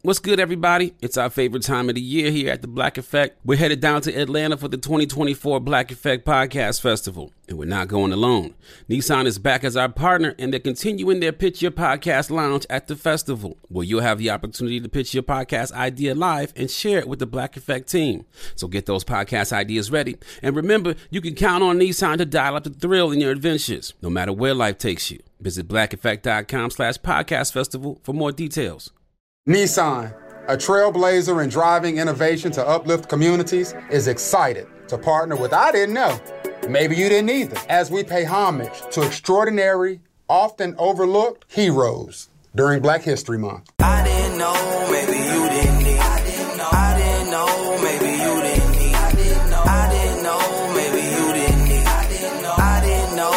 What's good, everybody? It's our favorite time of the year here at the Black Effect. We're headed down to Atlanta for the 2024 Black Effect Podcast Festival, and we're not going alone. Nissan is back as our partner, and they're continuing their Pitch Your Podcast Lounge at the festival, where you'll have the opportunity to pitch your podcast idea live and share it with the Black Effect team. So get those podcast ideas ready, and remember, you can count on Nissan to dial up the thrill in your adventures, no matter where life takes you. Visit blackeffect.com/podcast festival for more details. Nissan, a trailblazer in driving innovation to uplift communities, is excited to partner with I Didn't Know. Maybe you didn't either, as we pay homage to extraordinary, often overlooked heroes during Black History Month. I didn't know, maybe you didn't need. I didn't know, I didn't know, maybe you didn't need. I didn't know, I didn't know, maybe you didn't need. I didn't know, I didn't know,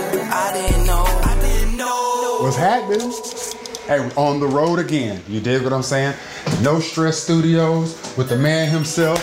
I didn't know, I didn't know. What's happening? Hey, on the road again. You dig what I'm saying? No Stress Studios with the man himself,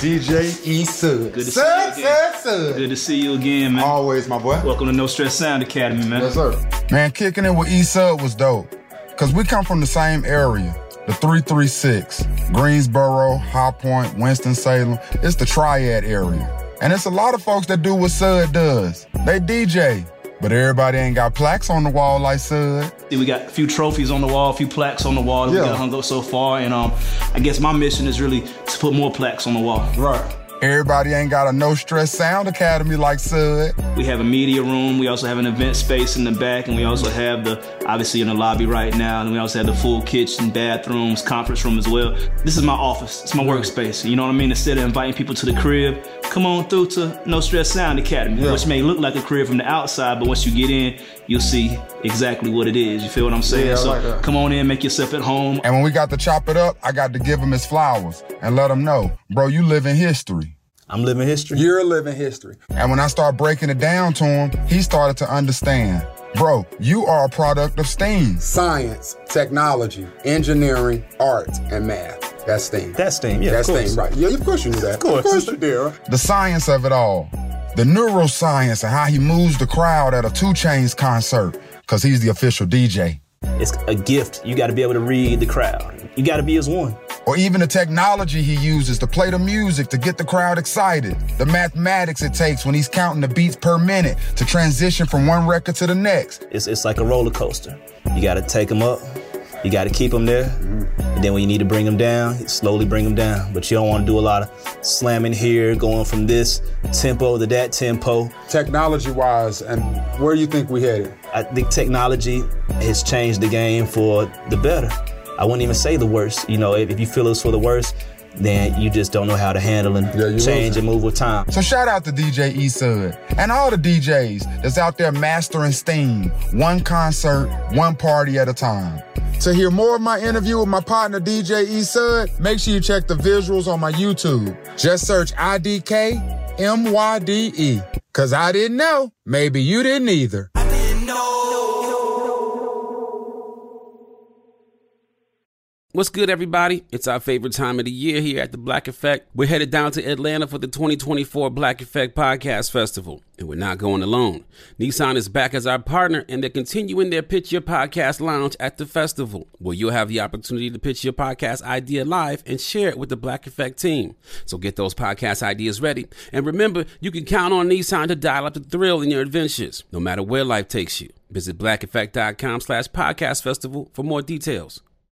DJ E. Sud. Good to see you again. Good to see you again, man. Always, my boy. Welcome to No Stress Sound Academy, man. Yes, sir. Man, kicking it with E. Sud was dope. Because we come from the same area. The 336, Greensboro, High Point, Winston-Salem. It's the Triad area. And it's a lot of folks that do what Sud does. They DJ. But everybody ain't got plaques on the wall like Sud. We got a few trophies on the wall, a few plaques on the wall that we got hung up so far. And I guess my mission is really to put more plaques on the wall. Right. Everybody ain't got a No Stress Sound Academy like Sud. We have a media room. We also have an event space in the back. And we also have obviously in the lobby right now. And we also have the full kitchen, bathrooms, conference room as well. This is my office. It's my workspace. You know what I mean? Instead of inviting people to the crib, come on through to No Stress Sound Academy, which may look like a crib from the outside, but once you get in, you'll see exactly what it is. You feel what I'm saying? Yeah, so like that. Come on in, make yourself at home. And when we got to chop it up, I got to give him his flowers and let him know, bro, you live in history. I'm living history. You're living history. And when I start breaking it down to him, he started to understand. Bro, you are a product of STEAM. Science, technology, engineering, art, and math. That's STEAM. That's STEAM, yeah, That's of course. STEAM, right. Yeah, of course you knew that. Of course you did, right? The science of it all. The neuroscience and how he moves the crowd at a 2 Chainz concert, because he's the official DJ. It's a gift. You got to be able to read the crowd. You got to be as one. Or even the technology he uses to play the music to get the crowd excited. The mathematics it takes when he's counting the beats per minute to transition from one record to the next. It's like a roller coaster. You got to take them up. You got to keep them there. And then when you need to bring them down, you slowly bring them down. But you don't want to do a lot of slamming here, going from this tempo to that tempo. Technology-wise, and where do you think we headed? I think technology has changed the game for the better. I wouldn't even say the worst. You know, if you feel it's for the worst, then you just don't know how to handle and change and move with time. So shout out to DJ E. Sud and all the DJs that's out there mastering STEAM, one concert, one party at a time. To hear more of my interview with my partner DJ E. Sud, make sure you check the visuals on my YouTube. Just search IDKMYDE. Cause I didn't know, maybe you didn't either. I didn't know. What's good, everybody? It's our favorite time of the year here at the Black Effect. We're headed down to Atlanta for the 2024 Black Effect Podcast Festival, and we're not going alone. Nissan is back as our partner, and they're continuing their Pitch Your Podcast Lounge at the festival, where you'll have the opportunity to pitch your podcast idea live and share it with the Black Effect team. So get those podcast ideas ready, and remember, you can count on Nissan to dial up the thrill in your adventures, no matter where life takes you. Visit blackeffect.com/podcast festival for more details.